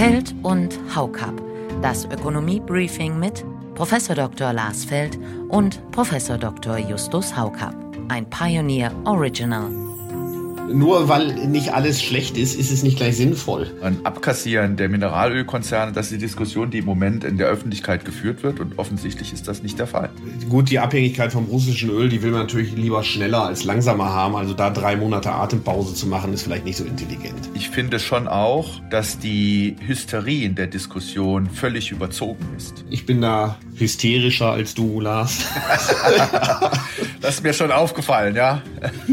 Feld und Haukapp. Das Ökonomie-Briefing mit Prof. Dr. Lars Feld und Prof. Dr. Justus Haukapp. Ein Pioneer Original. Nur weil nicht alles schlecht ist, ist es nicht gleich sinnvoll. Ein Abkassieren der Mineralölkonzerne, das ist die Diskussion, die im Moment in der Öffentlichkeit geführt wird. Und offensichtlich ist das nicht der Fall. Gut, die Abhängigkeit vom russischen Öl, die will man natürlich lieber schneller als langsamer haben. Also da 3 Monate Atempause zu machen, ist vielleicht nicht so intelligent. Ich finde schon auch, dass die Hysterie in der Diskussion völlig überzogen ist. Ich bin da hysterischer als du, Lars. Das ist mir schon aufgefallen, ja.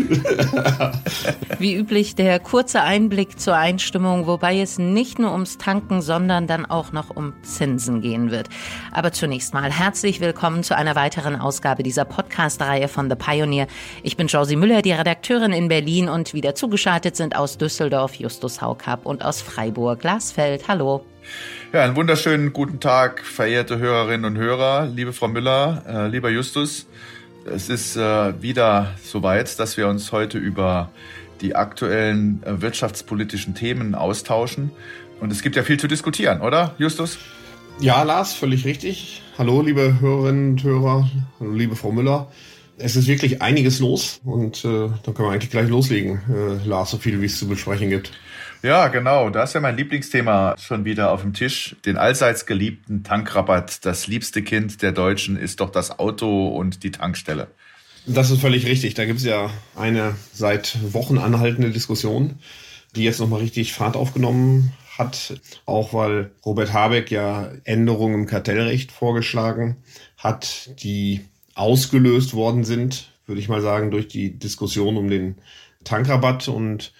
Wie üblich der kurze Einblick zur Einstimmung, wobei es nicht nur ums Tanken, sondern dann auch noch um Zinsen gehen wird. Aber zunächst mal herzlich willkommen zu einer weiteren Ausgabe dieser Podcast-Reihe von The Pioneer. Ich bin Josie Müller, die Redakteurin in Berlin, und wieder zugeschaltet sind aus Düsseldorf Justus Haukapp und aus Freiburg Lars Feld. Hallo. Ja, einen wunderschönen guten Tag, verehrte Hörerinnen und Hörer, liebe Frau Müller, lieber Justus. Es ist wieder soweit, dass wir uns heute über die aktuellen wirtschaftspolitischen Themen austauschen. Und es gibt ja viel zu diskutieren, oder, Justus? Ja, Lars, völlig richtig. Hallo, liebe Hörerinnen und Hörer. Hallo, liebe Frau Müller. Es ist wirklich einiges los und dann können wir eigentlich gleich loslegen, Lars, so viel wie es zu besprechen gibt. Ja, genau. Da ist ja mein Lieblingsthema schon wieder auf dem Tisch. Den allseits geliebten Tankrabatt. Das liebste Kind der Deutschen ist doch das Auto und die Tankstelle. Das ist völlig richtig. Da gibt es ja eine seit Wochen anhaltende Diskussion, die jetzt nochmal richtig Fahrt aufgenommen hat. Auch weil Robert Habeck ja Änderungen im Kartellrecht vorgeschlagen hat, die ausgelöst worden sind, würde ich mal sagen, durch die Diskussion um den Tankrabatt. Und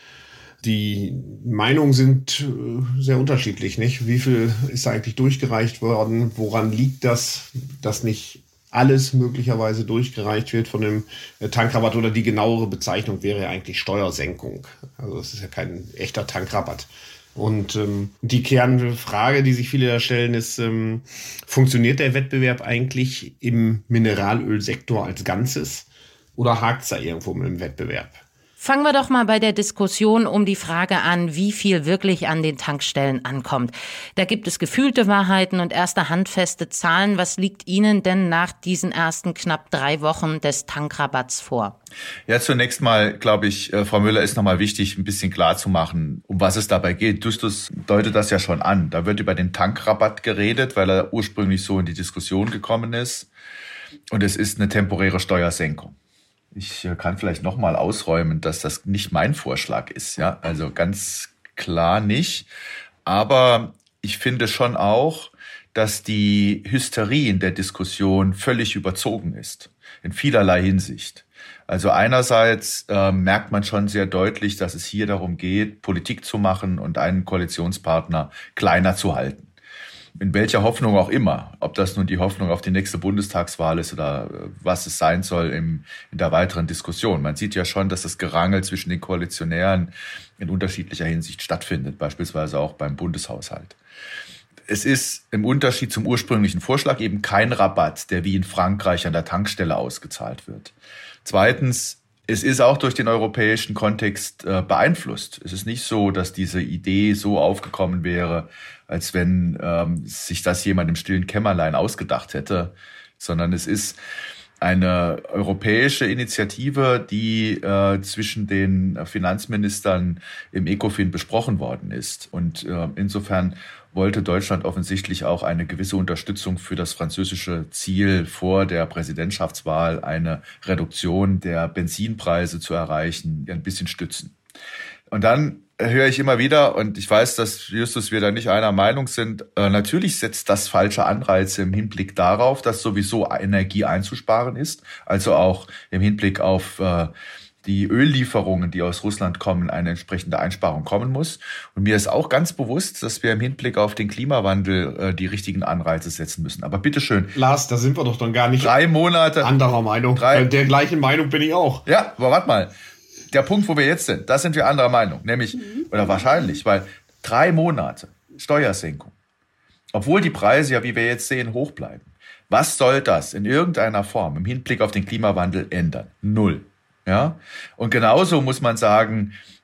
die Meinungen sind sehr unterschiedlich, nicht? Wie viel ist da eigentlich durchgereicht worden? Woran liegt das, dass nicht alles möglicherweise durchgereicht wird von dem Tankrabatt? Oder die genauere Bezeichnung wäre ja eigentlich Steuersenkung. Also das ist ja kein echter Tankrabatt. Und die Kernfrage, die sich viele da stellen, ist, funktioniert der Wettbewerb eigentlich im Mineralölsektor als Ganzes oder hakt es da irgendwo mit dem Wettbewerb? Fangen wir doch mal bei der Diskussion um die Frage an, wie viel wirklich an den Tankstellen ankommt. Da gibt es gefühlte Wahrheiten und erste handfeste Zahlen. Was liegt Ihnen denn nach diesen ersten knapp 3 Wochen des Tankrabatts vor? Ja, zunächst mal, glaube ich, Frau Müller, ist nochmal wichtig, ein bisschen klar zu machen, um was es dabei geht. Justus deutet das ja schon an. Da wird über den Tankrabatt geredet, weil er ursprünglich so in die Diskussion gekommen ist. Und es ist eine temporäre Steuersenkung. Ich kann vielleicht nochmal ausräumen, dass das nicht mein Vorschlag ist, ja, also ganz klar nicht. Aber ich finde schon auch, dass die Hysterie in der Diskussion völlig überzogen ist, in vielerlei Hinsicht. Also einerseits merkt man schon sehr deutlich, dass es hier darum geht, Politik zu machen und einen Koalitionspartner kleiner zu halten. In welcher Hoffnung auch immer, ob das nun die Hoffnung auf die nächste Bundestagswahl ist oder was es sein soll in der weiteren Diskussion. Man sieht ja schon, dass das Gerangel zwischen den Koalitionären in unterschiedlicher Hinsicht stattfindet, beispielsweise auch beim Bundeshaushalt. Es ist im Unterschied zum ursprünglichen Vorschlag eben kein Rabatt, der wie in Frankreich an der Tankstelle ausgezahlt wird. Zweitens, es ist auch durch den europäischen Kontext beeinflusst. Es ist nicht so, dass diese Idee so aufgekommen wäre, als wenn sich das jemand im stillen Kämmerlein ausgedacht hätte, sondern es ist eine europäische Initiative, die zwischen den Finanzministern im ECOFIN besprochen worden ist. Und insofern wollte Deutschland offensichtlich auch eine gewisse Unterstützung für das französische Ziel vor der Präsidentschaftswahl, eine Reduktion der Benzinpreise zu erreichen, ein bisschen stützen. Und dann höre ich immer wieder, und ich weiß, dass Justus, wir da nicht einer Meinung sind, natürlich setzt das falsche Anreize im Hinblick darauf, dass sowieso Energie einzusparen ist, also auch im Hinblick auf die Öllieferungen, die aus Russland kommen, eine entsprechende Einsparung kommen muss. Und mir ist auch ganz bewusst, dass wir im Hinblick auf den Klimawandel die richtigen Anreize setzen müssen. Aber bitteschön. Lars, da sind wir doch dann gar nicht 3 Monate anderer Meinung. Der gleichen Meinung bin ich auch. Ja, aber warte mal. Der Punkt, wo wir jetzt sind, da sind wir anderer Meinung. Nämlich, oder wahrscheinlich, weil 3 Monate Steuersenkung, obwohl die Preise ja, wie wir jetzt sehen, hoch bleiben. Was soll das in irgendeiner Form im Hinblick auf den Klimawandel ändern? 0. Ja? Und genauso muss man sagen,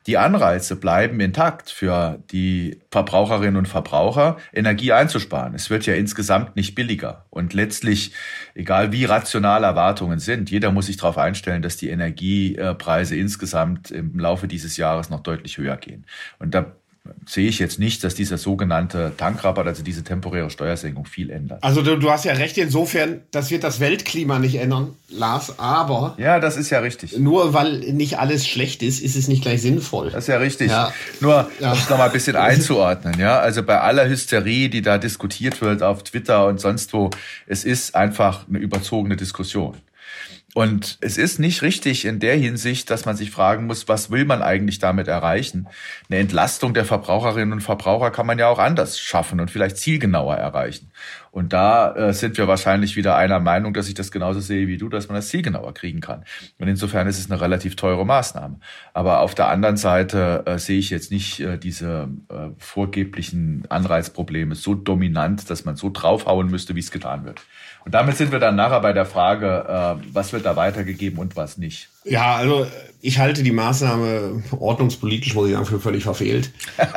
Die Anreize bleiben intakt für die Verbraucherinnen und Verbraucher, Energie einzusparen. Es wird ja insgesamt nicht billiger. Und letztlich, egal wie rational Erwartungen sind, jeder muss sich darauf einstellen, dass die Energiepreise insgesamt im Laufe dieses Jahres noch deutlich höher gehen. Und da sehe ich jetzt nicht, dass dieser sogenannte Tankrabatt, also diese temporäre Steuersenkung, viel ändert. Also du hast ja recht insofern, das wird das Weltklima nicht ändern, Lars, aber... Ja, das ist ja richtig. Nur weil nicht alles schlecht ist, ist es nicht gleich sinnvoll. Das ist ja richtig. Ja. Nur, um es nochmal ein bisschen einzuordnen, ja, also bei aller Hysterie, die da diskutiert wird auf Twitter und sonst wo, es ist einfach eine überzogene Diskussion. Und es ist nicht richtig in der Hinsicht, dass man sich fragen muss, was will man eigentlich damit erreichen? Eine Entlastung der Verbraucherinnen und Verbraucher kann man ja auch anders schaffen und vielleicht zielgenauer erreichen. Und da sind wir wahrscheinlich wieder einer Meinung, dass ich das genauso sehe wie du, dass man das zielgenauer kriegen kann. Und insofern ist es eine relativ teure Maßnahme. Aber auf der anderen Seite sehe ich jetzt nicht diese vorgeblichen Anreizprobleme so dominant, dass man so draufhauen müsste, wie es getan wird. Und damit sind wir dann nachher bei der Frage, was wird da weitergegeben und was nicht. Ja, also ich halte die Maßnahme ordnungspolitisch, muss ich sagen, für völlig verfehlt.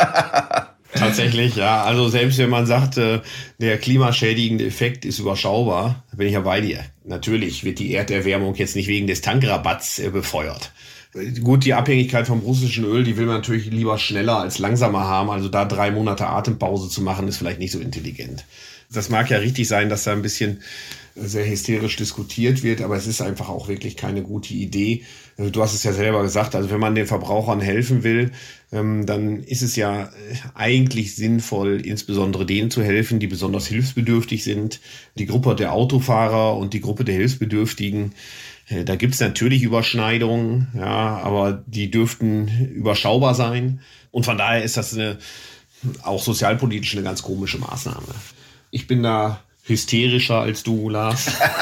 Tatsächlich, ja. Also selbst wenn man sagt, der klimaschädigende Effekt ist überschaubar, bin ich ja bei dir. Natürlich wird die Erderwärmung jetzt nicht wegen des Tankrabatts befeuert. Gut, die Abhängigkeit vom russischen Öl, die will man natürlich lieber schneller als langsamer haben. Also da 3 Monate Atempause zu machen, ist vielleicht nicht so intelligent. Das mag ja richtig sein, dass da ein bisschen sehr hysterisch diskutiert wird, aber es ist einfach auch wirklich keine gute Idee. Du hast es ja selber gesagt, also wenn man den Verbrauchern helfen will, dann ist es ja eigentlich sinnvoll, insbesondere denen zu helfen, die besonders hilfsbedürftig sind. Die Gruppe der Autofahrer und die Gruppe der Hilfsbedürftigen, da gibt's natürlich Überschneidungen, ja, aber die dürften überschaubar sein. Und von daher ist das auch sozialpolitisch eine ganz komische Maßnahme. Ich bin da hysterischer als du, Lars.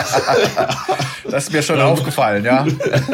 Das ist mir schon aufgefallen, ja.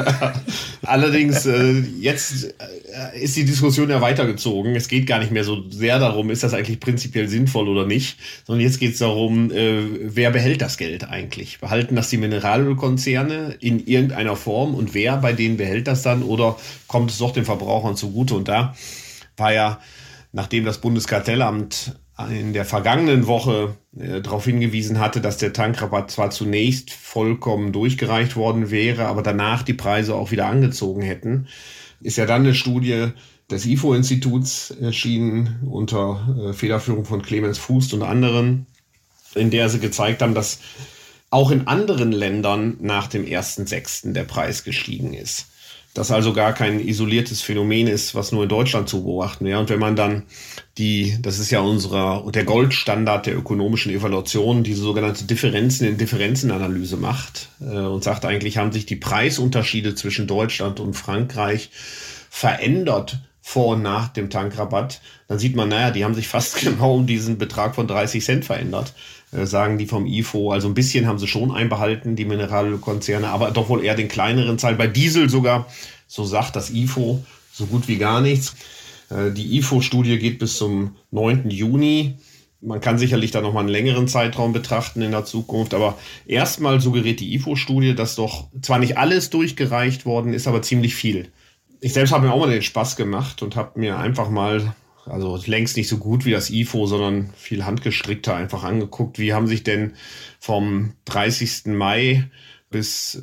Allerdings, jetzt ist die Diskussion ja weitergezogen. Es geht gar nicht mehr so sehr darum, ist das eigentlich prinzipiell sinnvoll oder nicht, sondern jetzt geht es darum, wer behält das Geld eigentlich? Behalten das die Mineralölkonzerne in irgendeiner Form und wer bei denen behält das dann oder kommt es doch den Verbrauchern zugute? Und da war ja, nachdem das Bundeskartellamt in der vergangenen Woche darauf hingewiesen hatte, dass der Tankrabatt zwar zunächst vollkommen durchgereicht worden wäre, aber danach die Preise auch wieder angezogen hätten, ist ja dann eine Studie des IFO-Instituts erschienen unter Federführung von Clemens Fußt und anderen, in der sie gezeigt haben, dass auch in anderen Ländern nach dem 1.6. der Preis gestiegen ist. Das also gar kein isoliertes Phänomen ist, was nur in Deutschland zu beobachten wäre. Und wenn man dann das ist ja der Goldstandard der ökonomischen Evaluation, diese sogenannte Differenzen in Differenzenanalyse macht und sagt, eigentlich haben sich die Preisunterschiede zwischen Deutschland und Frankreich verändert vor und nach dem Tankrabatt, dann sieht man, die haben sich fast genau um diesen Betrag von 30 Cent verändert, sagen die vom IFO. Also ein bisschen haben sie schon einbehalten, die Mineralölkonzerne, aber doch wohl eher den kleineren Teil. Bei Diesel sogar, so sagt das IFO, so gut wie gar nichts. Die IFO-Studie geht bis zum 9. Juni. Man kann sicherlich da noch mal einen längeren Zeitraum betrachten in der Zukunft, aber erstmal suggeriert die IFO-Studie, dass doch zwar nicht alles durchgereicht worden ist, aber ziemlich viel. Ich selbst habe mir auch mal den Spaß gemacht und habe mir einfach mal, also längst nicht so gut wie das IFO, sondern viel handgestrickter einfach angeguckt, wie haben sich denn vom 30. Mai bis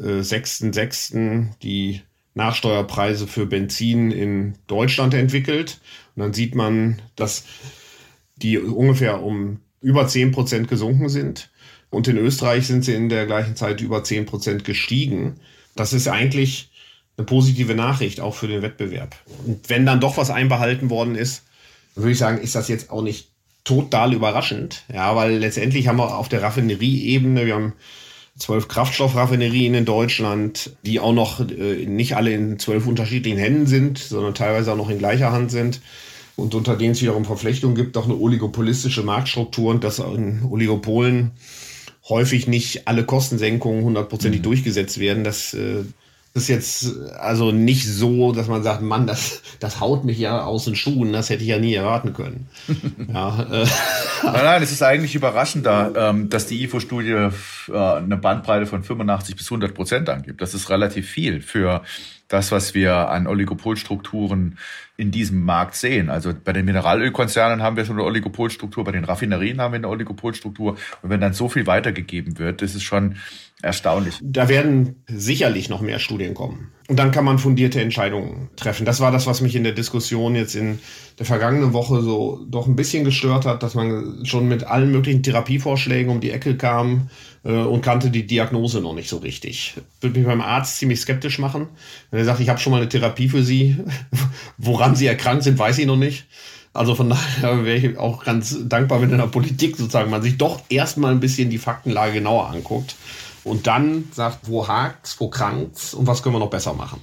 6.6. die Nachsteuerpreise für Benzin in Deutschland entwickelt. Und dann sieht man, dass die ungefähr um über 10% gesunken sind. Und in Österreich sind sie in der gleichen Zeit über 10% gestiegen. Das ist eigentlich eine positive Nachricht, auch für den Wettbewerb. Und wenn dann doch was einbehalten worden ist, würde ich sagen, ist das jetzt auch nicht total überraschend. Ja, weil letztendlich haben wir auf der Raffinerieebene, wir haben 12 Kraftstoffraffinerien in Deutschland, die auch noch nicht alle in 12 unterschiedlichen Händen sind, sondern teilweise auch noch in gleicher Hand sind. Und unter denen es wiederum Verflechtungen gibt, auch eine oligopolistische Marktstruktur und dass in Oligopolen häufig nicht alle Kostensenkungen 100%ig durchgesetzt werden. Das ist jetzt also nicht so, dass man sagt, Mann, das haut mich ja aus den Schuhen, das hätte ich ja nie erwarten können. Ja, Nein, es ist eigentlich überraschender, dass die IFO-Studie eine Bandbreite von 85% bis 100% angibt. Das ist relativ viel für das, was wir an Oligopolstrukturen in diesem Markt sehen. Also bei den Mineralölkonzernen haben wir schon eine Oligopolstruktur, bei den Raffinerien haben wir eine Oligopolstruktur. Und wenn dann so viel weitergegeben wird, das ist schon erstaunlich. Da werden sicherlich noch mehr Studien kommen. Und dann kann man fundierte Entscheidungen treffen. Das war das, was mich in der Diskussion jetzt in der vergangenen Woche so doch ein bisschen gestört hat, dass man schon mit allen möglichen Therapievorschlägen um die Ecke kam und kannte die Diagnose noch nicht so richtig. Würde mich beim Arzt ziemlich skeptisch machen. Wenn er sagt, ich habe schon mal eine Therapie für Sie, woran Sie erkrankt sind, weiß ich noch nicht. Also von daher wäre ich auch ganz dankbar, wenn in der Politik sozusagen man sich doch erstmal ein bisschen die Faktenlage genauer anguckt. Und dann sagt, wo hakt's, wo krankt's und was können wir noch besser machen.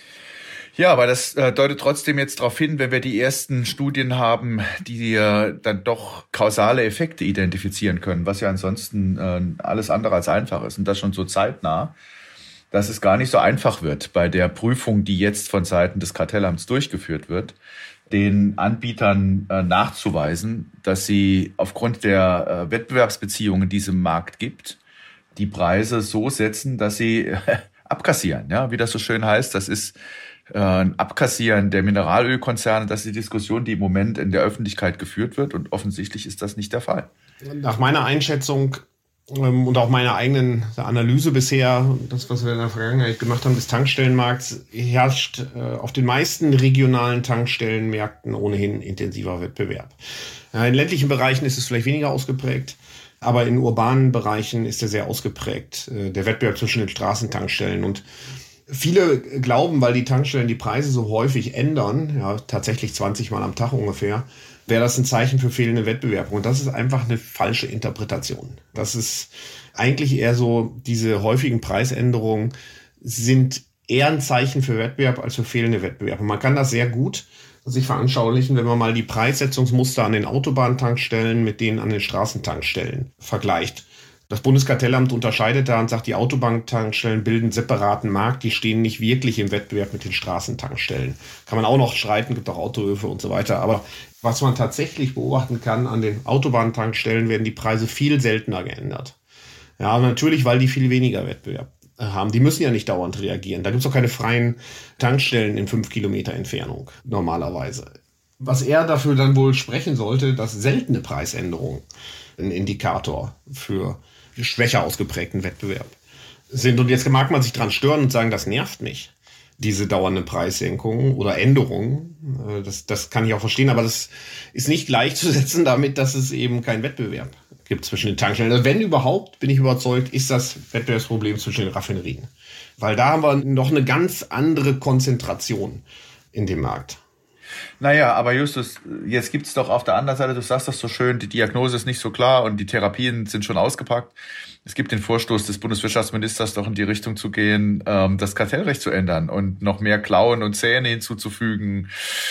Ja, aber das deutet trotzdem jetzt darauf hin, wenn wir die ersten Studien haben, die dann doch kausale Effekte identifizieren können, was ja ansonsten alles andere als einfach ist und das schon so zeitnah, dass es gar nicht so einfach wird bei der Prüfung, die jetzt von Seiten des Kartellamts durchgeführt wird, den Anbietern nachzuweisen, dass sie aufgrund der Wettbewerbsbeziehungen, die es im Markt gibt, die Preise so setzen, dass sie abkassieren. Ja, wie das so schön heißt, das ist ein Abkassieren der Mineralölkonzerne. Das ist die Diskussion, die im Moment in der Öffentlichkeit geführt wird. Und offensichtlich ist das nicht der Fall. Nach meiner Einschätzung und auch meiner eigenen Analyse bisher, das, was wir in der Vergangenheit gemacht haben, des Tankstellenmarkts, herrscht auf den meisten regionalen Tankstellenmärkten ohnehin intensiver Wettbewerb. In ländlichen Bereichen ist es vielleicht weniger ausgeprägt. Aber in urbanen Bereichen ist er sehr ausgeprägt, der Wettbewerb zwischen den Straßentankstellen. Und viele glauben, weil die Tankstellen die Preise so häufig ändern, ja tatsächlich 20 Mal am Tag ungefähr, wäre das ein Zeichen für fehlende Wettbewerb. Und das ist einfach eine falsche Interpretation. Das ist eigentlich eher so, diese häufigen Preisänderungen sind eher ein Zeichen für Wettbewerb als für fehlende Wettbewerb. Und man kann das sehr gut sich veranschaulichen, wenn man mal die Preissetzungsmuster an den Autobahntankstellen mit denen an den Straßentankstellen vergleicht. Das Bundeskartellamt unterscheidet da und sagt, die Autobahntankstellen bilden einen separaten Markt, die stehen nicht wirklich im Wettbewerb mit den Straßentankstellen. Kann man auch noch streiten, gibt auch Autohöfe und so weiter. Aber was man tatsächlich beobachten kann, an den Autobahntankstellen werden die Preise viel seltener geändert. Ja, natürlich, weil die viel weniger Wettbewerb haben. Die müssen ja nicht dauernd reagieren. Da gibt es auch keine freien Tankstellen in 5 Kilometer Entfernung normalerweise. Was er dafür dann wohl sprechen sollte, dass seltene Preisänderungen ein Indikator für schwächer ausgeprägten Wettbewerb sind. Und jetzt mag man sich dran stören und sagen, das nervt mich, diese dauernde Preissenkungen oder Änderungen. Das kann ich auch verstehen, aber das ist nicht gleichzusetzen damit, dass es eben keinen Wettbewerb gibt zwischen den Tankstellen. Also wenn überhaupt, bin ich überzeugt, ist das Wettbewerbsproblem zwischen den Raffinerien. Weil da haben wir noch eine ganz andere Konzentration in dem Markt. Naja, aber Justus, jetzt gibt's doch auf der anderen Seite, du sagst das so schön, die Diagnose ist nicht so klar und die Therapien sind schon ausgepackt. Es gibt den Vorstoß des Bundeswirtschaftsministers, doch in die Richtung zu gehen, das Kartellrecht zu ändern und noch mehr Klauen und Zähne hinzuzufügen.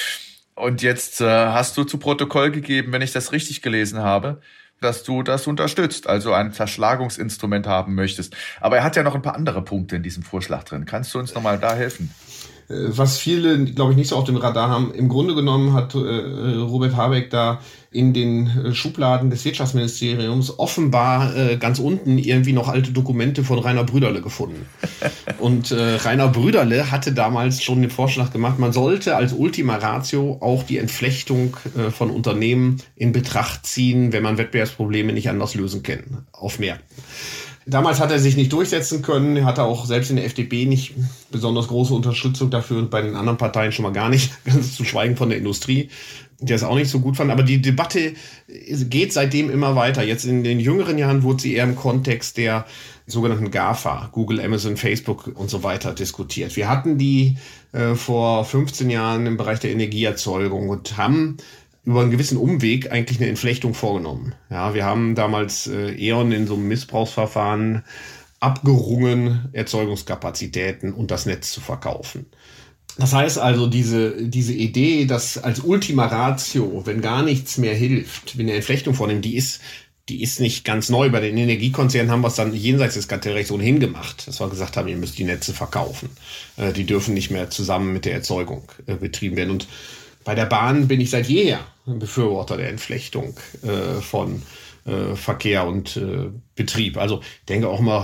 Und jetzt hast du zu Protokoll gegeben, wenn ich das richtig gelesen habe, dass du das unterstützt, also ein Zerschlagungsinstrument haben möchtest. Aber er hat ja noch ein paar andere Punkte in diesem Vorschlag drin. Kannst du uns nochmal da helfen? Was viele, glaube ich, nicht so auf dem Radar haben, im Grunde genommen hat Robert Habeck da in den Schubladen des Wirtschaftsministeriums offenbar ganz unten irgendwie noch alte Dokumente von Rainer Brüderle gefunden. Und Rainer Brüderle hatte damals schon den Vorschlag gemacht, man sollte als Ultima Ratio auch die Entflechtung von Unternehmen in Betracht ziehen, wenn man Wettbewerbsprobleme nicht anders lösen kann auf Märkten. Damals hat er sich nicht durchsetzen können, er hatte auch selbst in der FDP nicht besonders große Unterstützung dafür und bei den anderen Parteien schon mal gar nicht, ganz zu schweigen von der Industrie, die es auch nicht so gut fand. Aber die Debatte geht seitdem immer weiter. Jetzt in den jüngeren Jahren wurde sie eher im Kontext der sogenannten GAFA, Google, Amazon, Facebook und so weiter diskutiert. Wir hatten die vor 15 Jahren im Bereich der Energieerzeugung und haben über einen gewissen Umweg eigentlich eine Entflechtung vorgenommen. Ja, wir haben damals E.ON in so einem Missbrauchsverfahren abgerungen, Erzeugungskapazitäten und das Netz zu verkaufen. Das heißt also, diese Idee, dass als Ultima Ratio, wenn gar nichts mehr hilft, wenn eine Entflechtung vornimmt, die ist nicht ganz neu. Bei den Energiekonzernen haben wir es dann jenseits des Kartellrechts ohnehin gemacht, dass wir gesagt haben, ihr müsst die Netze verkaufen. Die dürfen nicht mehr zusammen mit der Erzeugung betrieben werden. Und bei der Bahn bin ich seit jeher ein Befürworter der Entflechtung von Verkehr und Betrieb. Also ich denke auch mal,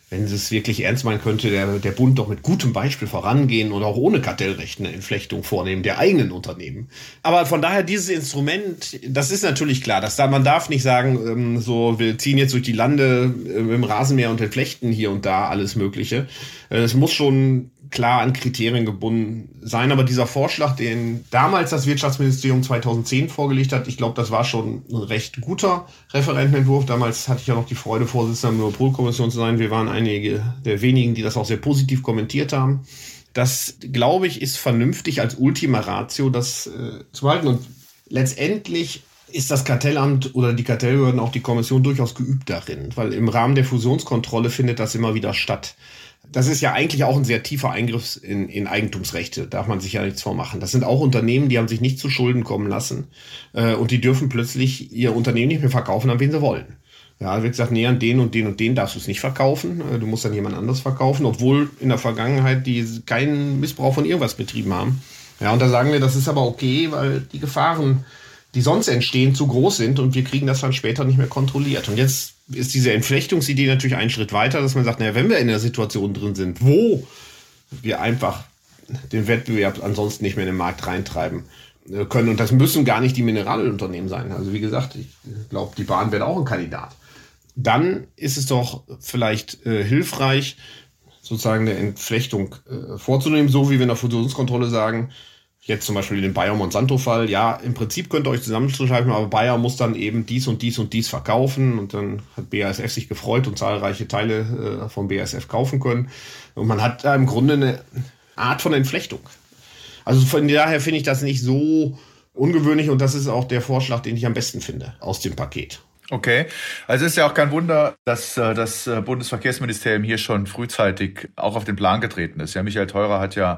wenn sie es wirklich ernst meinen, könnte der Bund doch mit gutem Beispiel vorangehen und auch ohne Kartellrecht eine Entflechtung vornehmen der eigenen Unternehmen. Aber von daher dieses Instrument, das ist natürlich klar, man darf nicht sagen, so wir ziehen jetzt durch die Lande im Rasenmäher und entflechten hier und da alles Mögliche. Es muss schon klar an Kriterien gebunden sein. Aber dieser Vorschlag, den damals das Wirtschaftsministerium 2010 vorgelegt hat, ich glaube, das war schon ein recht guter Referentenentwurf. Damals hatte ich ja noch die Freude, Vorsitzender der Monopolkommission zu sein. Wir waren einige der wenigen, die das auch sehr positiv kommentiert haben. Das, glaube ich, ist vernünftig als Ultima Ratio, das zu behalten. Und letztendlich ist das Kartellamt oder die Kartellbehörden, auch die Kommission, durchaus geübt darin. Weil im Rahmen der Fusionskontrolle findet das immer wieder statt. Das ist ja eigentlich auch ein sehr tiefer Eingriff in Eigentumsrechte, darf man sich ja nichts vormachen. Das sind auch Unternehmen, die haben sich nicht zu Schulden kommen lassen und die dürfen plötzlich ihr Unternehmen nicht mehr verkaufen, an wen sie wollen. Ja, wird gesagt, nee, an den und den und den darfst du es nicht verkaufen, du musst dann jemand anderes verkaufen, obwohl in der Vergangenheit die keinen Missbrauch von irgendwas betrieben haben. Ja, und da sagen wir, das ist aber okay, weil die Gefahren, die sonst entstehen, zu groß sind und wir kriegen das dann später nicht mehr kontrolliert. Und jetzt ist diese Entflechtungsidee natürlich einen Schritt weiter, dass man sagt, naja, wenn wir in der Situation drin sind, wo wir einfach den Wettbewerb ansonsten nicht mehr in den Markt reintreiben können, und das müssen gar nicht die Mineralölunternehmen sein. Also wie gesagt, ich glaube, die Bahn wird auch ein Kandidat. Dann ist es doch vielleicht hilfreich, sozusagen eine Entflechtung vorzunehmen, so wie wir in der Fusionskontrolle sagen, jetzt zum Beispiel den Bayer-Monsanto-Fall, ja, im Prinzip könnt ihr euch zusammenschreiben, aber Bayer muss dann eben dies und dies und dies verkaufen und dann hat BASF sich gefreut und zahlreiche Teile von BASF kaufen können. Und man hat da im Grunde eine Art von Entflechtung. Also von daher finde ich das nicht so ungewöhnlich und das ist auch der Vorschlag, den ich am besten finde aus dem Paket. Okay, also ist ja auch kein Wunder, dass das Bundesverkehrsministerium hier schon frühzeitig auch auf den Plan getreten ist. Ja, Michael Theurer hat ja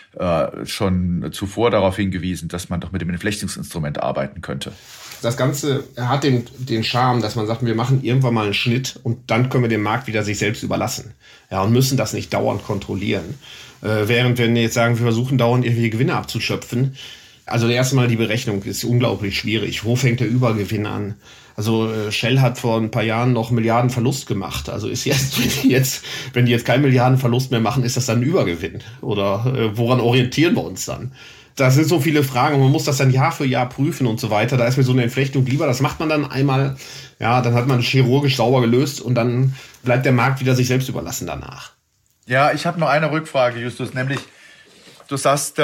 schon zuvor darauf hingewiesen, dass man doch mit dem Entflechtungsinstrument arbeiten könnte. Das Ganze hat den Charme, dass man sagt, wir machen irgendwann mal einen Schnitt und dann können wir den Markt wieder sich selbst überlassen. Ja, und müssen das nicht dauernd kontrollieren. Während wenn wir jetzt sagen, wir versuchen dauernd irgendwie Gewinne abzuschöpfen, also erstmal die Berechnung ist unglaublich schwierig. Wo fängt der Übergewinn an? Also Shell hat vor ein paar Jahren noch Milliarden Verlust gemacht. Also ist wenn die jetzt keinen Milliardenverlust mehr machen, ist das dann ein Übergewinn? Oder woran orientieren wir uns dann? Das sind so viele Fragen und man muss das dann Jahr für Jahr prüfen und so weiter. Da ist mir so eine Entflechtung lieber. Das macht man dann einmal, ja, dann hat man chirurgisch sauber gelöst und dann bleibt der Markt wieder sich selbst überlassen danach. Ja, ich habe noch eine Rückfrage, Justus, nämlich du sagst,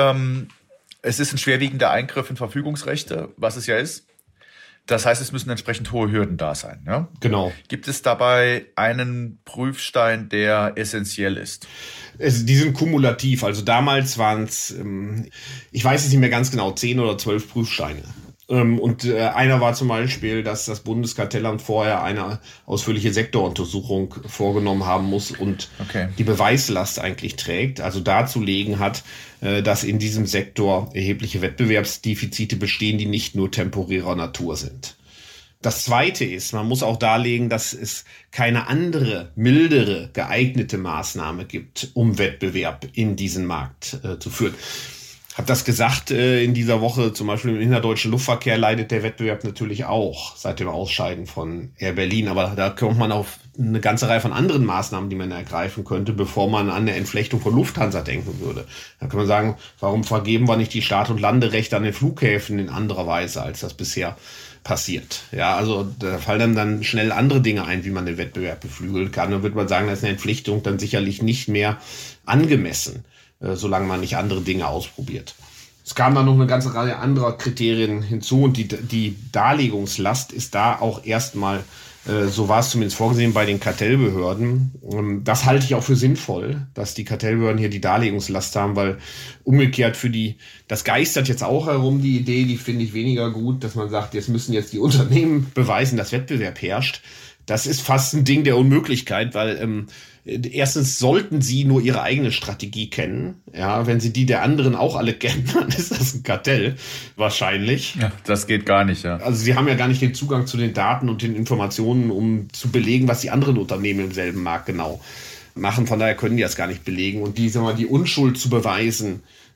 es ist ein schwerwiegender Eingriff in Verfügungsrechte, was es ja ist. Das heißt, es müssen entsprechend hohe Hürden da sein. Ja? Genau. Gibt es dabei einen Prüfstein, der essentiell ist? Die sind kumulativ. Also damals waren es, ich weiß es nicht mehr ganz genau, 10 oder 12 Prüfsteine. Und einer war zum Beispiel, dass das Bundeskartellamt vorher eine ausführliche Sektoruntersuchung vorgenommen haben muss und die Beweislast eigentlich trägt, also darzulegen hat, dass in diesem Sektor erhebliche Wettbewerbsdefizite bestehen, die nicht nur temporärer Natur sind. Das Zweite ist, man muss auch darlegen, dass es keine andere, mildere, geeignete Maßnahme gibt, um Wettbewerb in diesen Markt zu führen. Hab das gesagt, in dieser Woche zum Beispiel im innerdeutschen Luftverkehr leidet der Wettbewerb natürlich auch seit dem Ausscheiden von Air Berlin. Aber da kommt man auf eine ganze Reihe von anderen Maßnahmen, die man ergreifen könnte, bevor man an eine Entflechtung von Lufthansa denken würde. Da kann man sagen, warum vergeben wir nicht die Start- und Landerechte an den Flughäfen in anderer Weise, als das bisher passiert. Ja, also da fallen dann schnell andere Dinge ein, wie man den Wettbewerb beflügeln kann. Dann würde man sagen, da ist eine Entpflichtung dann sicherlich nicht mehr angemessen, solange man nicht andere Dinge ausprobiert. Es kam dann noch eine ganze Reihe anderer Kriterien hinzu und die Darlegungslast ist da auch erstmal, so war es zumindest vorgesehen, bei den Kartellbehörden. Das halte ich auch für sinnvoll, dass die Kartellbehörden hier die Darlegungslast haben, weil umgekehrt das geistert jetzt auch herum, die Idee, die finde ich weniger gut, dass man sagt, jetzt müssen die Unternehmen beweisen, dass Wettbewerb herrscht. Das ist fast ein Ding der Unmöglichkeit, weil erstens sollten sie nur ihre eigene Strategie kennen. Ja, wenn sie die der anderen auch alle kennen, dann ist das ein Kartell wahrscheinlich. Ja, das geht gar nicht, ja. Also sie haben ja gar nicht den Zugang zu den Daten und den Informationen, um zu belegen, was die anderen Unternehmen im selben Markt genau machen. Von daher können die das gar nicht belegen. Und die Unschuld zu beweisen,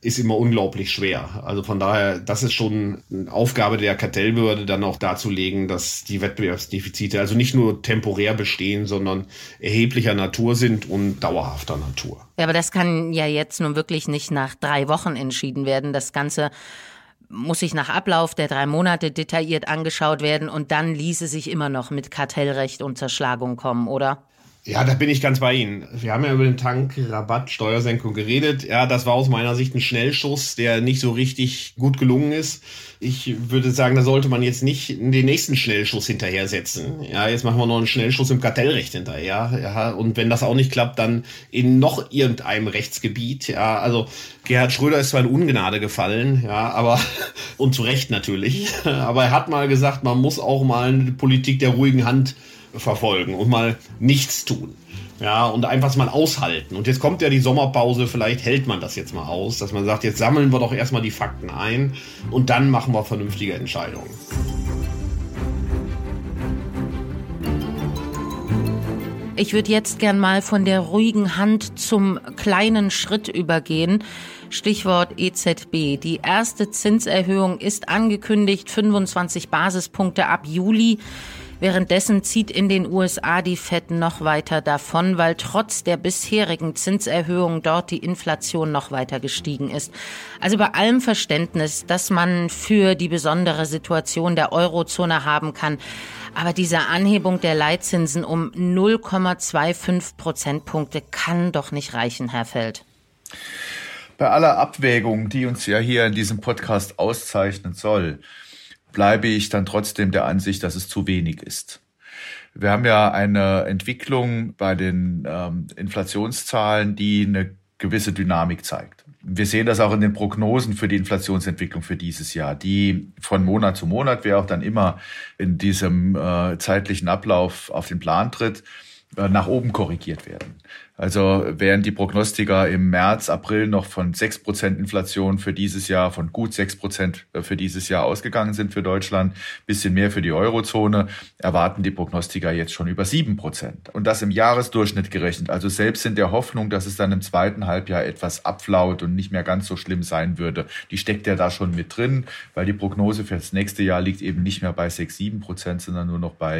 ist immer unglaublich schwer. Also von daher, das ist schon eine Aufgabe der Kartellbehörde, dann auch darzulegen, dass die Wettbewerbsdefizite also nicht nur temporär bestehen, sondern erheblicher Natur sind und dauerhafter Natur. Ja, aber das kann ja jetzt nun wirklich nicht nach 3 Wochen entschieden werden. Das Ganze muss sich nach Ablauf der 3 Monate detailliert angeschaut werden und dann ließe sich immer noch mit Kartellrecht und Zerschlagung kommen, oder? Ja, da bin ich ganz bei Ihnen. Wir haben ja über den Tankrabatt, Steuersenkung geredet. Ja, das war aus meiner Sicht ein Schnellschuss, der nicht so richtig gut gelungen ist. Ich würde sagen, da sollte man jetzt nicht den nächsten Schnellschuss hinterher setzen. Ja, jetzt machen wir noch einen Schnellschuss im Kartellrecht hinterher. Ja, und wenn das auch nicht klappt, dann in noch irgendeinem Rechtsgebiet. Ja, also Gerhard Schröder ist zwar in Ungnade gefallen, ja, aber, und zu Recht natürlich. Aber er hat mal gesagt, man muss auch mal eine Politik der ruhigen Hand verfolgen und mal nichts tun. Ja, und einfach mal aushalten. Und jetzt kommt ja die Sommerpause, vielleicht hält man das jetzt mal aus, dass man sagt, jetzt sammeln wir doch erstmal die Fakten ein und dann machen wir vernünftige Entscheidungen. Ich würde jetzt gern mal von der ruhigen Hand zum kleinen Schritt übergehen. Stichwort EZB. Die erste Zinserhöhung ist angekündigt, 25 Basispunkte ab Juli. Währenddessen zieht in den USA die Fed noch weiter davon, weil trotz der bisherigen Zinserhöhungen dort die Inflation noch weiter gestiegen ist. Also bei allem Verständnis, dass man für die besondere Situation der Eurozone haben kann, aber diese Anhebung der Leitzinsen um 0,25 Prozentpunkte kann doch nicht reichen, Herr Feld. Bei aller Abwägung, die uns ja hier in diesem Podcast auszeichnen soll, bleibe ich dann trotzdem der Ansicht, dass es zu wenig ist. Wir haben ja eine Entwicklung bei den Inflationszahlen, die eine gewisse Dynamik zeigt. Wir sehen das auch in den Prognosen für die Inflationsentwicklung für dieses Jahr, die von Monat zu Monat, wer auch dann immer in diesem zeitlichen Ablauf auf den Plan tritt, nach oben korrigiert werden. Also während die Prognostiker im März, April noch von 6% Inflation für dieses Jahr, von gut 6% für dieses Jahr ausgegangen sind für Deutschland, bisschen mehr für die Eurozone, erwarten die Prognostiker jetzt schon über 7%. Und das im Jahresdurchschnitt gerechnet. Also selbst in der Hoffnung, dass es dann im zweiten Halbjahr etwas abflaut und nicht mehr ganz so schlimm sein würde, die steckt ja da schon mit drin, weil die Prognose für das nächste Jahr liegt eben nicht mehr bei 6-7%, sondern nur noch bei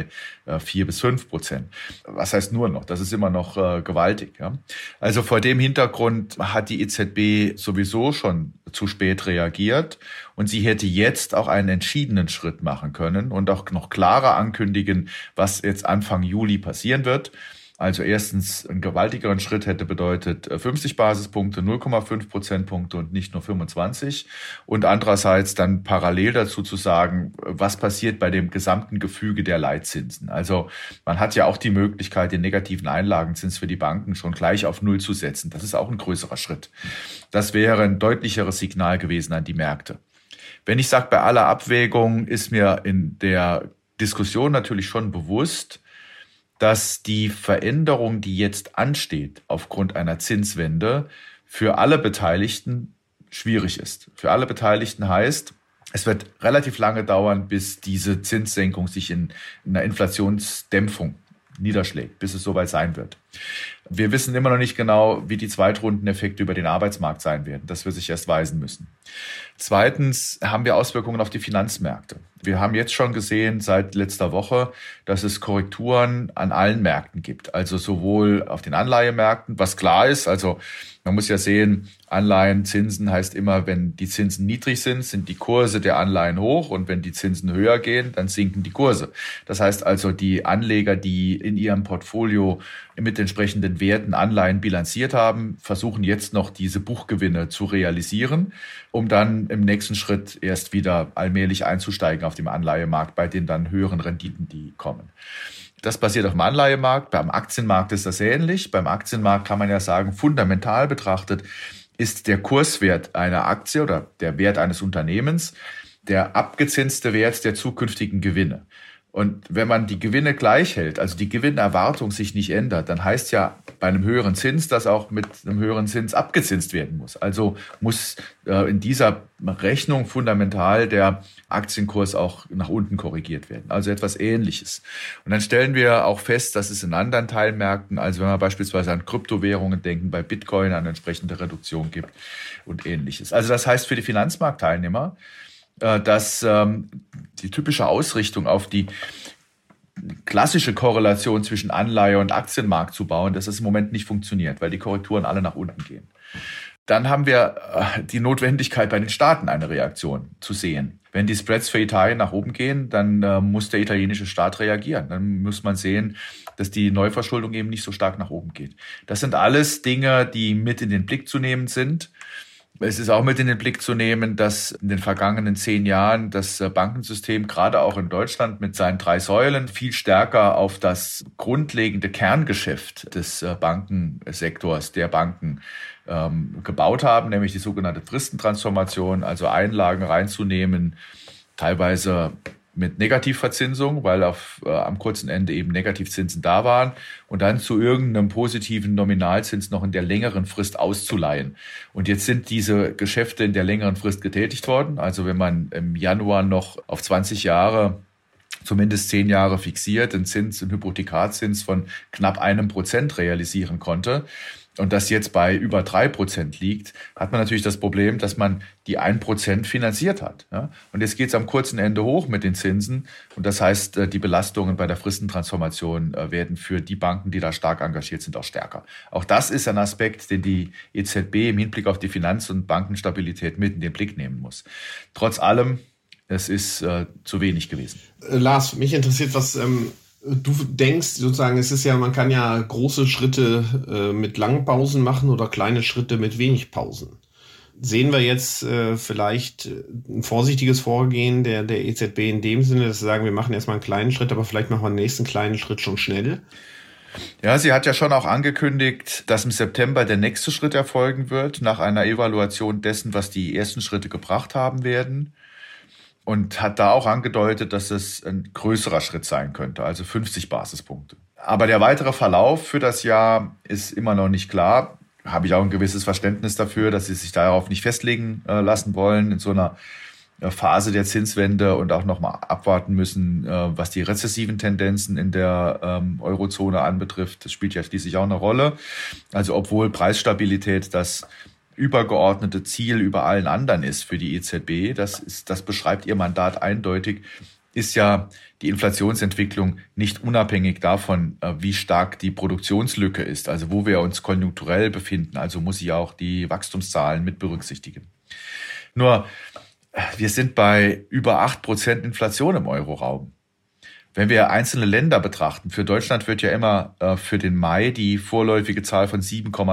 4-5%. Was heißt nur noch? Das ist immer noch gewaltig. Ja. Also vor dem Hintergrund hat die EZB sowieso schon zu spät reagiert und sie hätte jetzt auch einen entschiedenen Schritt machen können und auch noch klarer ankündigen, was jetzt Anfang Juli passieren wird. Also erstens, einen gewaltigeren Schritt hätte bedeutet 50 Basispunkte, 0,5 Prozentpunkte und nicht nur 25. Und andererseits dann parallel dazu zu sagen, was passiert bei dem gesamten Gefüge der Leitzinsen. Also man hat ja auch die Möglichkeit, den negativen Einlagenzins für die Banken schon gleich auf 0 zu setzen. Das ist auch ein größerer Schritt. Das wäre ein deutlicheres Signal gewesen an die Märkte. Wenn ich sage, bei aller Abwägung ist mir in der Diskussion natürlich schon bewusst, dass die Veränderung, die jetzt ansteht, aufgrund einer Zinswende, für alle Beteiligten schwierig ist. Für alle Beteiligten heißt, es wird relativ lange dauern, bis diese Zinssenkung sich in einer Inflationsdämpfung niederschlägt, bis es soweit sein wird. Wir wissen immer noch nicht genau, wie die Zweitrundeneffekte über den Arbeitsmarkt sein werden. Das wird sich erst weisen müssen. Zweitens haben wir Auswirkungen auf die Finanzmärkte. Wir haben jetzt schon gesehen seit letzter Woche, dass es Korrekturen an allen Märkten gibt. Also sowohl auf den Anleihemärkten, was klar ist, also man muss ja sehen, Anleihenzinsen heißt immer, wenn die Zinsen niedrig sind, sind die Kurse der Anleihen hoch und wenn die Zinsen höher gehen, dann sinken die Kurse. Das heißt also, die Anleger, die in ihrem Portfolio mit entsprechenden Werten Anleihen bilanziert haben, versuchen jetzt noch diese Buchgewinne zu realisieren, um dann im nächsten Schritt erst wieder allmählich einzusteigen auf dem Anleihemarkt bei den dann höheren Renditen, die kommen. Das passiert auf dem Anleihemarkt. Beim Aktienmarkt ist das ähnlich. Beim Aktienmarkt kann man ja sagen, fundamental betrachtet ist der Kurswert einer Aktie oder der Wert eines Unternehmens der abgezinste Wert der zukünftigen Gewinne. Und wenn man die Gewinne gleich hält, also die Gewinnerwartung sich nicht ändert, dann heißt ja bei einem höheren Zins, dass auch mit einem höheren Zins abgezinst werden muss. Also muss in dieser Rechnung fundamental der Aktienkurs auch nach unten korrigiert werden. Also etwas Ähnliches. Und dann stellen wir auch fest, dass es in anderen Teilmärkten, also wenn wir beispielsweise an Kryptowährungen denken, bei Bitcoin eine entsprechende Reduktion gibt und Ähnliches. Also das heißt für die Finanzmarktteilnehmer, dass die typische Ausrichtung auf die klassische Korrelation zwischen Anleihe und Aktienmarkt zu bauen, dass es im Moment nicht funktioniert, weil die Korrekturen alle nach unten gehen. Dann haben wir die Notwendigkeit, bei den Staaten eine Reaktion zu sehen. Wenn die Spreads für Italien nach oben gehen, dann muss der italienische Staat reagieren. Dann muss man sehen, dass die Neuverschuldung eben nicht so stark nach oben geht. Das sind alles Dinge, die mit in den Blick zu nehmen sind. Es ist auch mit in den Blick zu nehmen, dass in den vergangenen 10 Jahren das Bankensystem, gerade auch in Deutschland mit seinen 3 Säulen, viel stärker auf das grundlegende Kerngeschäft des Bankensektors, der Banken, gebaut haben, nämlich die sogenannte Fristentransformation, also Einlagen reinzunehmen, teilweise mit Negativverzinsung, weil am kurzen Ende eben Negativzinsen da waren und dann zu irgendeinem positiven Nominalzins noch in der längeren Frist auszuleihen. Und jetzt sind diese Geschäfte in der längeren Frist getätigt worden. Also wenn man im Januar noch auf 20 Jahre, zumindest 10 Jahre fixiert, einen Hypothekarzins von knapp 1% realisieren konnte, und das jetzt bei über 3% liegt, hat man natürlich das Problem, dass man die 1% finanziert hat. Ja? Und jetzt geht es am kurzen Ende hoch mit den Zinsen. Und das heißt, die Belastungen bei der Fristentransformation werden für die Banken, die da stark engagiert sind, auch stärker. Auch das ist ein Aspekt, den die EZB im Hinblick auf die Finanz- und Bankenstabilität mit in den Blick nehmen muss. Trotz allem, es ist zu wenig gewesen. Lars, mich interessiert, was du denkst, sozusagen, es ist ja, man kann ja große Schritte mit langen Pausen machen oder kleine Schritte mit wenig Pausen. Sehen wir jetzt vielleicht ein vorsichtiges Vorgehen der EZB in dem Sinne, dass sie sagen, wir machen erstmal einen kleinen Schritt, aber vielleicht machen wir den nächsten kleinen Schritt schon schnell? Ja, sie hat ja schon auch angekündigt, dass im September der nächste Schritt erfolgen wird, nach einer Evaluation dessen, was die ersten Schritte gebracht haben werden. Und hat da auch angedeutet, dass es ein größerer Schritt sein könnte, also 50 Basispunkte. Aber der weitere Verlauf für das Jahr ist immer noch nicht klar. Habe ich auch ein gewisses Verständnis dafür, dass sie sich darauf nicht festlegen lassen wollen in so einer Phase der Zinswende und auch nochmal abwarten müssen, was die rezessiven Tendenzen in der Eurozone anbetrifft. Das spielt ja schließlich auch eine Rolle. Also obwohl Preisstabilität das übergeordnete Ziel über allen anderen ist für die EZB, das beschreibt ihr Mandat eindeutig, ist ja die Inflationsentwicklung nicht unabhängig davon, wie stark die Produktionslücke ist, also wo wir uns konjunkturell befinden. Also muss sie auch die Wachstumszahlen mit berücksichtigen. Nur, wir sind bei über 8% Inflation im Euroraum. Wenn wir einzelne Länder betrachten, für Deutschland wird ja immer für den Mai die vorläufige Zahl von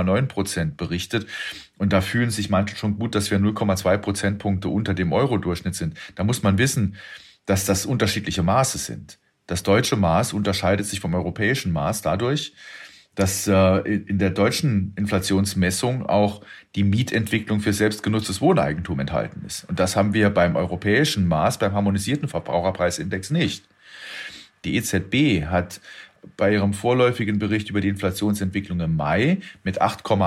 7,9% berichtet. Und da fühlen sich manche schon gut, dass wir 0,2 Prozentpunkte unter dem Euro-Durchschnitt sind. Da muss man wissen, dass das unterschiedliche Maße sind. Das deutsche Maß unterscheidet sich vom europäischen Maß dadurch, dass in der deutschen Inflationsmessung auch die Mietentwicklung für selbstgenutztes Wohneigentum enthalten ist. Und das haben wir beim europäischen Maß, beim harmonisierten Verbraucherpreisindex nicht. Die EZB hat bei ihrem vorläufigen Bericht über die Inflationsentwicklung im Mai mit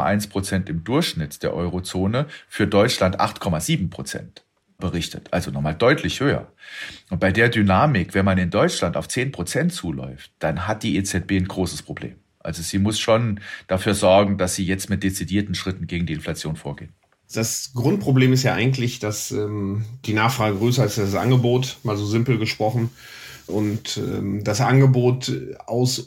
8,1% im Durchschnitt der Eurozone für Deutschland 8,7% berichtet. Also nochmal deutlich höher. Und bei der Dynamik, wenn man in Deutschland auf 10% zuläuft, dann hat die EZB ein großes Problem. Also sie muss schon dafür sorgen, dass sie jetzt mit dezidierten Schritten gegen die Inflation vorgeht. Das Grundproblem ist ja eigentlich, dass die Nachfrage größer ist als das Angebot, mal so simpel gesprochen. Und das Angebot aus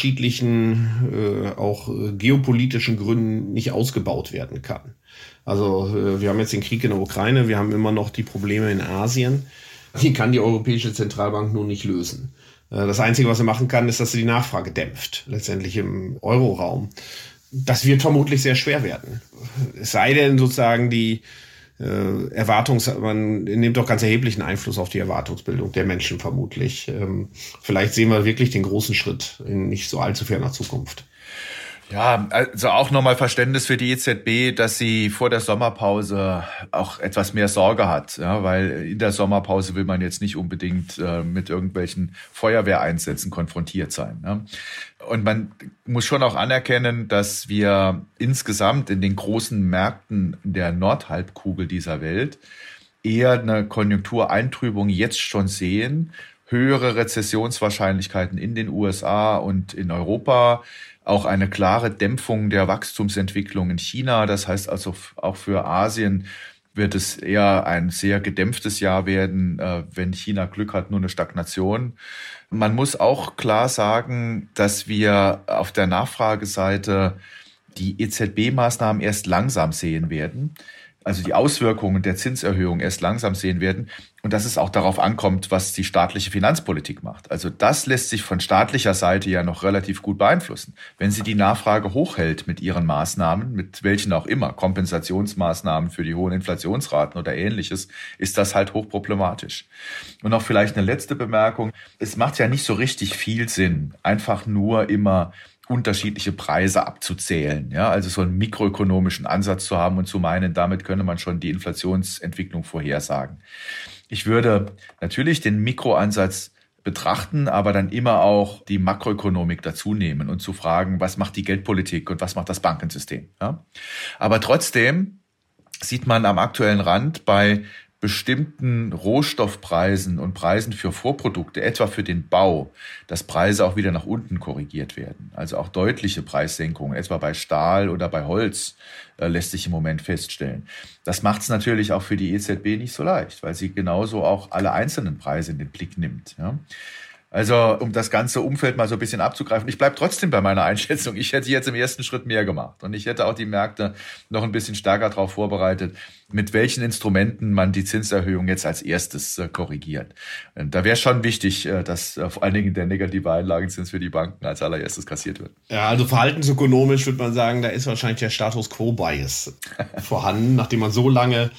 unterschiedlichen, auch geopolitischen Gründen nicht ausgebaut werden kann. Also wir haben jetzt den Krieg in der Ukraine, wir haben immer noch die Probleme in Asien. Die kann die Europäische Zentralbank nur nicht lösen. Das Einzige, was sie machen kann, ist, dass sie die Nachfrage dämpft, letztendlich im Euroraum. Das wird vermutlich sehr schwer werden. Es sei denn sozusagen man nimmt doch ganz erheblichen Einfluss auf die Erwartungsbildung der Menschen vermutlich. Vielleicht sehen wir wirklich den großen Schritt in nicht so allzu ferner Zukunft. Ja, also auch nochmal Verständnis für die EZB, dass sie vor der Sommerpause auch etwas mehr Sorge hat, ja, weil in der Sommerpause will man jetzt nicht unbedingt mit irgendwelchen Feuerwehreinsätzen konfrontiert sein. Ja. Und man muss schon auch anerkennen, dass wir insgesamt in den großen Märkten der Nordhalbkugel dieser Welt eher eine Konjunktureintrübung jetzt schon sehen, höhere Rezessionswahrscheinlichkeiten in den USA und in Europa, auch eine klare Dämpfung der Wachstumsentwicklung in China. Das heißt also auch für Asien wird es eher ein sehr gedämpftes Jahr werden, wenn China Glück hat, nur eine Stagnation. Man muss auch klar sagen, dass wir auf der Nachfrageseite die EZB-Maßnahmen erst langsam sehen werden. Also die Auswirkungen der Zinserhöhung erst langsam sehen werden und dass es auch darauf ankommt, was die staatliche Finanzpolitik macht. Also das lässt sich von staatlicher Seite ja noch relativ gut beeinflussen. Wenn sie die Nachfrage hochhält mit ihren Maßnahmen, mit welchen auch immer, Kompensationsmaßnahmen für die hohen Inflationsraten oder Ähnliches, ist das halt hochproblematisch. Und noch vielleicht eine letzte Bemerkung. Es macht ja nicht so richtig viel Sinn, einfach nur immer unterschiedliche Preise abzuzählen, ja, also so einen mikroökonomischen Ansatz zu haben und zu meinen, damit könne man schon die Inflationsentwicklung vorhersagen. Ich würde natürlich den Mikroansatz betrachten, aber dann immer auch die Makroökonomik dazu nehmen und zu fragen, was macht die Geldpolitik und was macht das Bankensystem, ja? Aber trotzdem sieht man am aktuellen Rand bei bestimmten Rohstoffpreisen und Preisen für Vorprodukte, etwa für den Bau, dass Preise auch wieder nach unten korrigiert werden. Also auch deutliche Preissenkungen, etwa bei Stahl oder bei Holz, lässt sich im Moment feststellen. Das macht es natürlich auch für die EZB nicht so leicht, weil sie genauso auch alle einzelnen Preise in den Blick nimmt. Ja. Also um das ganze Umfeld mal so ein bisschen abzugreifen, ich bleibe trotzdem bei meiner Einschätzung. Ich hätte jetzt im ersten Schritt mehr gemacht und ich hätte auch die Märkte noch ein bisschen stärker darauf vorbereitet, mit welchen Instrumenten man die Zinserhöhung jetzt als erstes korrigiert. Und da wäre schon wichtig, dass vor allen Dingen der negative Einlagenzins für die Banken als allererstes kassiert wird. Ja, also verhaltensökonomisch würde man sagen, da ist wahrscheinlich der Status Quo-Bias vorhanden, nachdem man so lange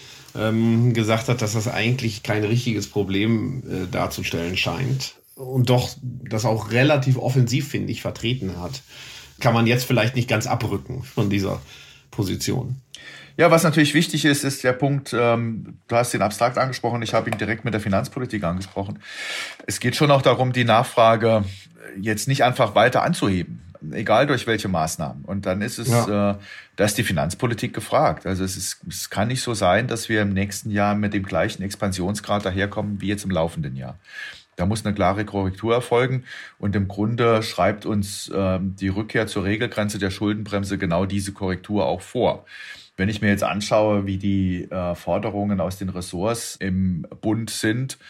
gesagt hat, dass das eigentlich kein richtiges Problem darzustellen scheint. Und doch das auch relativ offensiv, finde ich, vertreten hat, kann man jetzt vielleicht nicht ganz abrücken von dieser Position. Ja, was natürlich wichtig ist, ist der Punkt, du hast ihn abstrakt angesprochen, ich habe ihn direkt mit der Finanzpolitik angesprochen. Es geht schon auch darum, die Nachfrage jetzt nicht einfach weiter anzuheben, egal durch welche Maßnahmen. Und dann ist es, da ist die Finanzpolitik gefragt. Also es kann nicht so sein, dass wir im nächsten Jahr mit dem gleichen Expansionsgrad daherkommen wie jetzt im laufenden Jahr. Da muss eine klare Korrektur erfolgen und im Grunde schreibt uns die Rückkehr zur Regelgrenze der Schuldenbremse genau diese Korrektur auch vor. Wenn ich mir jetzt anschaue, wie die Forderungen aus den Ressorts im Bund sind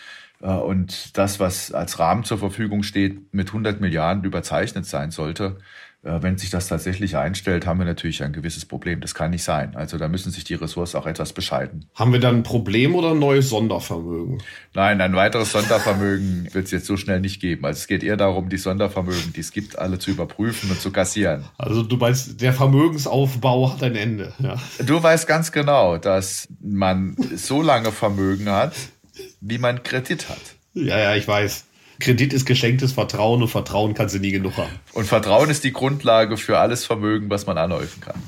und das, was als Rahmen zur Verfügung steht, mit 100 Milliarden überzeichnet sein sollte, wenn sich das tatsächlich einstellt, haben wir natürlich ein gewisses Problem. Das kann nicht sein. Also da müssen sich die Ressorts auch etwas bescheiden. Haben wir dann ein Problem oder ein neues Sondervermögen? Nein, ein weiteres Sondervermögen wird es jetzt so schnell nicht geben. Also es geht eher darum, die Sondervermögen, die es gibt, alle zu überprüfen und zu kassieren. Also du meinst, der Vermögensaufbau hat ein Ende. Ja. Du weißt ganz genau, dass man so lange Vermögen hat, wie man Kredit hat. Ja, ich weiß. Kredit ist geschenktes Vertrauen und Vertrauen kannst du nie genug haben. Und Vertrauen ist die Grundlage für alles Vermögen, was man anhäufen kann.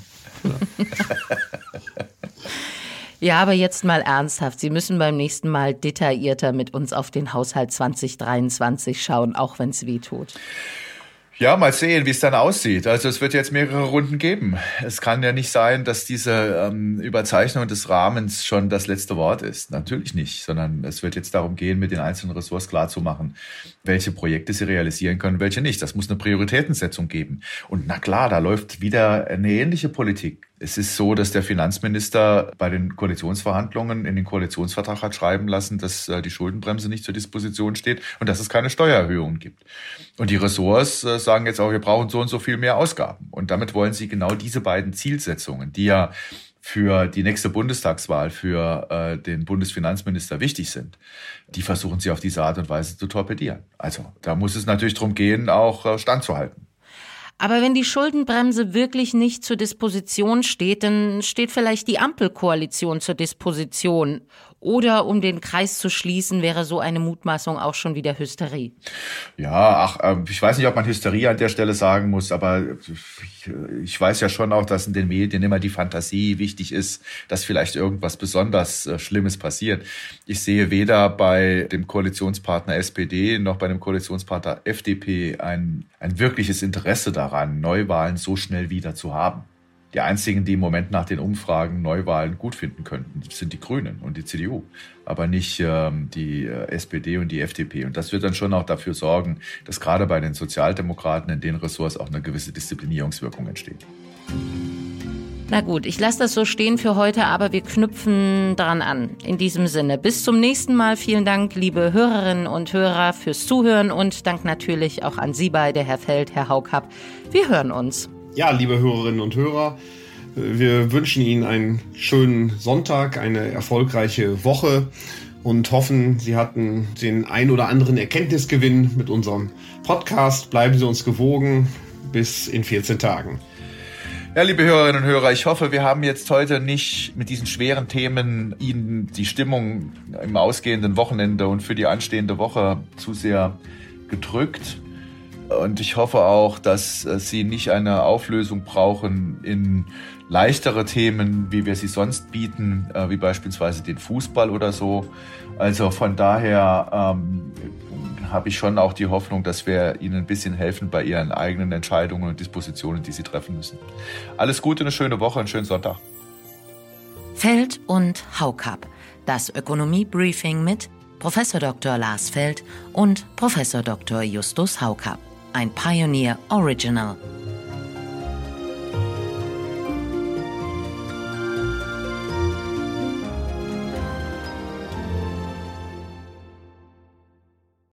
Ja, aber jetzt mal ernsthaft. Sie müssen beim nächsten Mal detaillierter mit uns auf den Haushalt 2023 schauen, auch wenn es weh tut. Ja, mal sehen, wie es dann aussieht. Also es wird jetzt mehrere Runden geben. Es kann ja nicht sein, dass diese Überzeichnung des Rahmens schon das letzte Wort ist. Natürlich nicht, sondern es wird jetzt darum gehen, mit den einzelnen Ressorts klarzumachen, welche Projekte sie realisieren können, welche nicht. Das muss eine Prioritätensetzung geben. Und na klar, da läuft wieder eine ähnliche Politik. Es ist so, dass der Finanzminister bei den Koalitionsverhandlungen in den Koalitionsvertrag hat schreiben lassen, dass die Schuldenbremse nicht zur Disposition steht und dass es keine Steuererhöhungen gibt. Und die Ressorts sagen jetzt auch, wir brauchen so und so viel mehr Ausgaben. Und damit wollen sie genau diese beiden Zielsetzungen, die ja für die nächste Bundestagswahl für den Bundesfinanzminister wichtig sind, die versuchen sie auf diese Art und Weise zu torpedieren. Also da muss es natürlich darum gehen, auch standzuhalten. Aber wenn die Schuldenbremse wirklich nicht zur Disposition steht, dann steht vielleicht die Ampelkoalition zur Disposition. Oder um den Kreis zu schließen, wäre so eine Mutmaßung auch schon wieder Hysterie? Ja, ich weiß nicht, ob man Hysterie an der Stelle sagen muss, aber ich weiß ja schon auch, dass in den Medien immer die Fantasie wichtig ist, dass vielleicht irgendwas besonders Schlimmes passiert. Ich sehe weder bei dem Koalitionspartner SPD noch bei dem Koalitionspartner FDP ein wirkliches Interesse daran, Neuwahlen so schnell wieder zu haben. Die einzigen, die im Moment nach den Umfragen Neuwahlen gut finden könnten, sind die Grünen und die CDU, aber nicht die SPD und die FDP. Und das wird dann schon auch dafür sorgen, dass gerade bei den Sozialdemokraten in den Ressorts auch eine gewisse Disziplinierungswirkung entsteht. Na gut, ich lasse das so stehen für heute, aber wir knüpfen dran an. In diesem Sinne, bis zum nächsten Mal. Vielen Dank, liebe Hörerinnen und Hörer, fürs Zuhören und Dank natürlich auch an Sie beide, Herr Feld, Herr Haukapp. Wir hören uns. Ja, liebe Hörerinnen und Hörer, wir wünschen Ihnen einen schönen Sonntag, eine erfolgreiche Woche und hoffen, Sie hatten den ein oder anderen Erkenntnisgewinn mit unserem Podcast. Bleiben Sie uns gewogen. Bis in 14 Tagen. Ja, liebe Hörerinnen und Hörer, ich hoffe, wir haben jetzt heute nicht mit diesen schweren Themen Ihnen die Stimmung im ausgehenden Wochenende und für die anstehende Woche zu sehr gedrückt. Und ich hoffe auch, dass Sie nicht eine Auflösung brauchen in leichtere Themen, wie wir sie sonst bieten, wie beispielsweise den Fußball oder so. Also von daher habe ich schon auch die Hoffnung, dass wir Ihnen ein bisschen helfen bei Ihren eigenen Entscheidungen und Dispositionen, die Sie treffen müssen. Alles Gute, eine schöne Woche, einen schönen Sonntag. Feld und Haukapp. Das Ökonomie-Briefing mit Prof. Dr. Lars Feld und Prof. Dr. Justus Haukapp. Ein Pioneer Original.